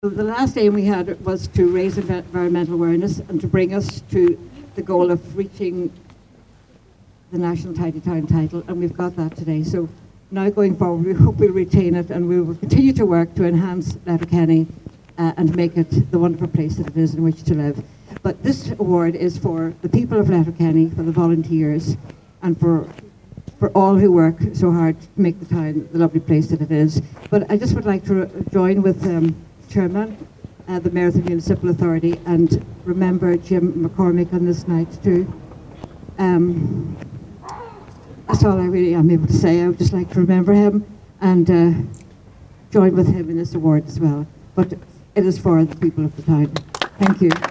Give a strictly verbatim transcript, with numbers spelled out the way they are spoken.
So the last aim we had was to raise env- environmental awareness and to bring us to the goal of reaching the National Tidy Town title, and we've got that today. So now going forward, we hope we'll retain it and we will continue to work to enhance Letterkenny uh, and make it the wonderful place that it is in which to live. But this award is for the people of Letterkenny, for the volunteers, and for for all who work so hard to make the town the lovely place that it is. But I just would like to re- join with um, Chairman, uh, the Mayor of the Municipal Authority, and remember Jim McCormick on this night too. Um, that's all I really am able to say. I would just like to remember him and uh, join with him in this award as well. But it is for the people of the town. Thank you.